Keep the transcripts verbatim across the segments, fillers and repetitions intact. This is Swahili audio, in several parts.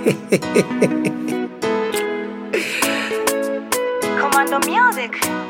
Commando Music.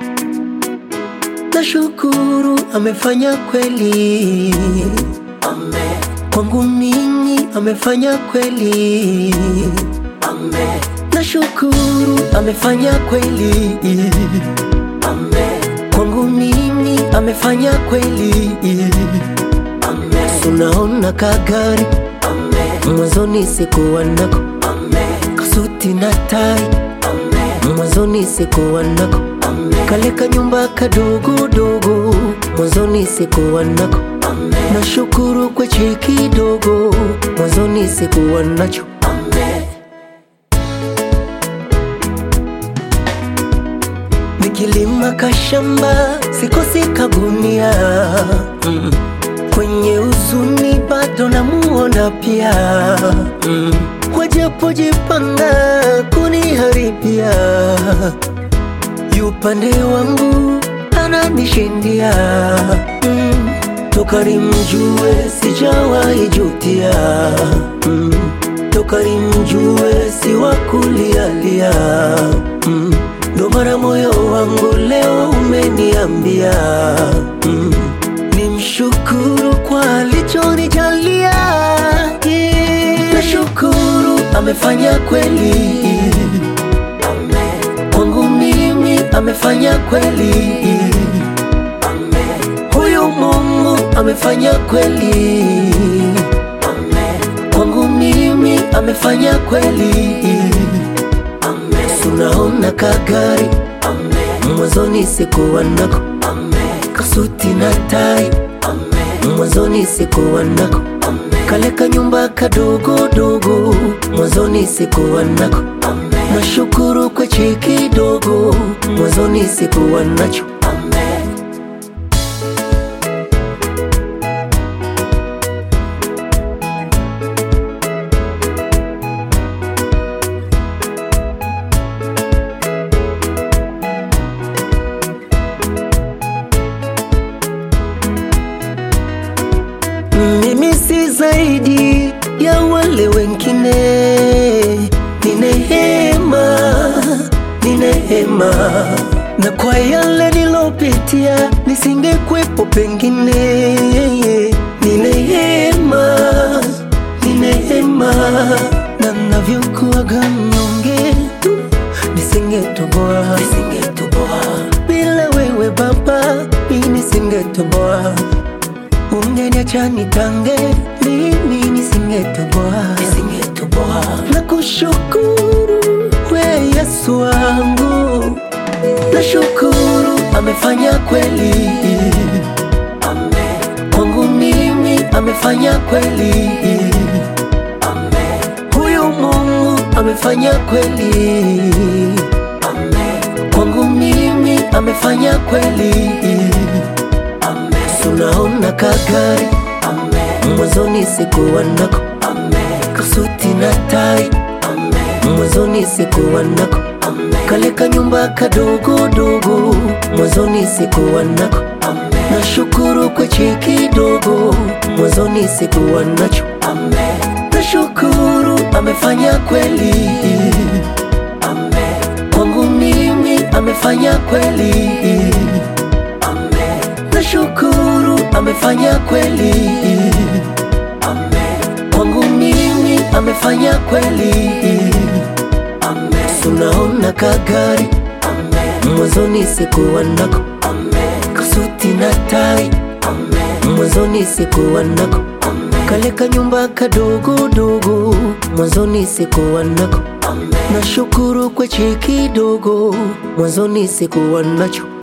Nashukuru amefanya kweli, Amen. kwangu mimi amefanya kweli, Amen. nashukuru amefanya kweli, Amen. kwangu mimi amefanya kweli. Amen. Sunaona kagari, Amen. mwanzoni sikuwa nako, Amen. kasuti na tai, Amen. mwanzoni sikuwa nako, Amen. kale kanyumba kadogo dogo, mwanzoni sikuwa nako. Amen. Nashukuru kwa cheki dogo, mwanzoni sikuwa nacho. Amen. Nikilima kashamba sikosi kagunia, mm. kwenye uzuni bado namuona pia, mm. wajapojipanga kuniharibia, yupande wangu ananishindia, mm. toka nimjue sijawahi jutia, mm. toka nimjue si wa kulialia, mm. ndo mara moyo wangu leo umeniambia, mm. nimshukuru kwa alichonijalia, yeah. Nashukuru amefanya kweli, Amen. kwangu mimi amefanya kweli, Amen. huyu Mungu amefanya kweli, Amen. kwangu mimi amefanya kweli. Amen. Sunaona kagari, Amen. mwanzoni sikuwa nako, Amen. kasuti na tai, Amen. mwanzoni sikuwa nako, Amen. kale kanyumba kadogo dogo, mwanzoni sikuwa nako. Amen. Nashukuru kwa cheki dogo, mwanzoni sikuwa nacho. Amen. Mimi si zaidi ya wale wengine, ni neema, ni neema, na kwa yale nilopitia nisingekwepo pengine, ni neema, ni neema, na navyokuwaga mnyonge tu nisingetoboa, nisingetoboa bila wewe Baba, mimi nisingetoboa. Ungeniacha nitange, mimi nisingetoboa, nisingetoboa. Nakushukuru we Yesu wangu, nashukuru amefanya kweli, Amen. kwangu mimi amefanya kweli, Amen. huyu Mungu amefanya kweli, Amen. kwangu mimi amefanya kweli. Amen. Sunaona kagari, Amen. mwanzoni sikuwa nako, Amen. kasuti na tai, Amen. mwanzoni sikuwa nako, Amen. kale kanyumba kadogo dogo, mwanzoni sikuwa nako. Amen. Nashukuru kwa cheki dogo, mwanzoni sikuwa nacho. Amen. Nashukuru amefanya kweli, Amen. kwangu mimi amefanya kweli, Amen. nashukuru amefanya kweli, Amen. kwangu mimi amefanya kweli. Amen. Sunaona kagari, Amen. mwanzoni sikuwa nako, Amen. kasuti na tai, Amen. mwanzoni sikuwa nako, Amen. kale kanyumba kadogo dogo, mwanzoni sikuwa nako. Amen. Nashukuru kwa cheki dogo, mwanzoni sikuwa nacho.